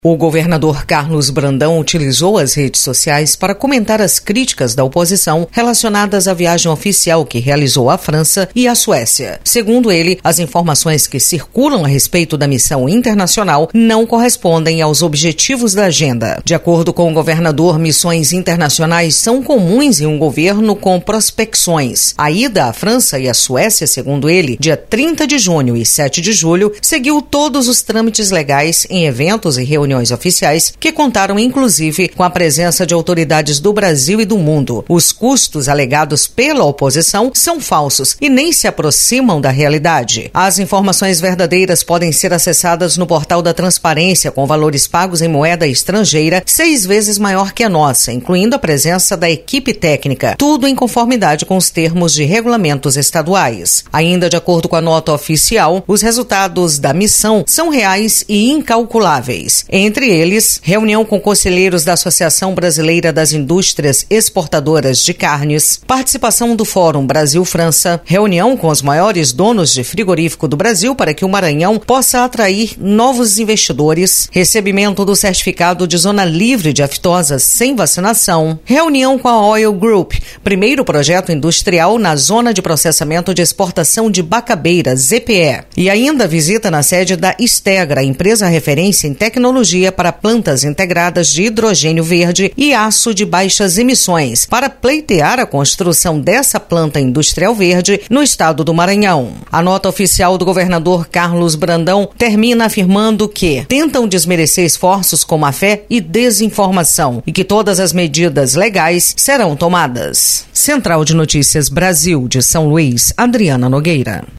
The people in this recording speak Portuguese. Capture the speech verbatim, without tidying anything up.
O governador Carlos Brandão utilizou as redes sociais para comentar as críticas da oposição relacionadas à viagem oficial que realizou à França e à Suécia. Segundo ele, as informações que circulam a respeito da missão internacional não correspondem aos objetivos da agenda. De acordo com o governador, missões internacionais são comuns em um governo com prospecções. A ida à França e à Suécia, segundo ele, dia trinta de junho e sete de julho, seguiu todos os trâmites legais em eventos e reuniões oficiais que contaram inclusive com a presença de autoridades do Brasil e do mundo. Os custos alegados pela oposição são falsos e nem se aproximam da realidade. As informações verdadeiras podem ser acessadas no portal da Transparência com valores pagos em moeda estrangeira seis vezes maior que a nossa, incluindo a presença da equipe técnica, tudo em conformidade com os termos de regulamentos estaduais. Ainda de acordo com a nota oficial, os resultados da missão são reais e incalculáveis. Entre eles, reunião com conselheiros da Associação Brasileira das Indústrias Exportadoras de Carnes, participação do Fórum Brasil-França, reunião com os maiores donos de frigorífico do Brasil para que o Maranhão possa atrair novos investidores, recebimento do certificado de zona livre de aftosas sem vacinação, reunião com a Oil Group, primeiro projeto industrial na zona de processamento de exportação de Bacabeira, Z P E, e ainda visita na sede da Stegra, empresa referência em tecnologia para plantas integradas de hidrogênio verde e aço de baixas emissões, para pleitear a construção dessa planta industrial verde no estado do Maranhão. A nota oficial do governador Carlos Brandão termina afirmando que tentam desmerecer esforços com má fé e desinformação e que todas as medidas legais serão tomadas. Central de Notícias Brasil de São Luís, Adriana Nogueira.